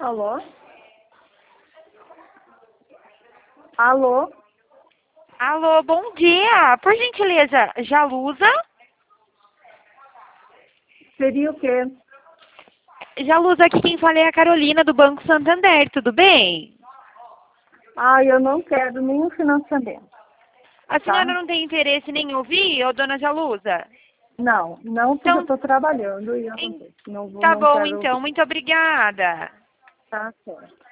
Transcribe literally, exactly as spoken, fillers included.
Alô? Alô? Alô, bom dia. Por gentileza, Jalusa? Seria o quê? Jalusa, aqui quem fala é a Carolina do Banco Santander, tudo bem? Ah, eu não quero nenhum financiamento. A Tá? senhora não tem interesse nem em ouvir, ô dona Jalusa? Não, não porque Então, eu estou trabalhando e eu não, em- não, vou, tá não bom quero então, ouvir. muito obrigada. Tá certo.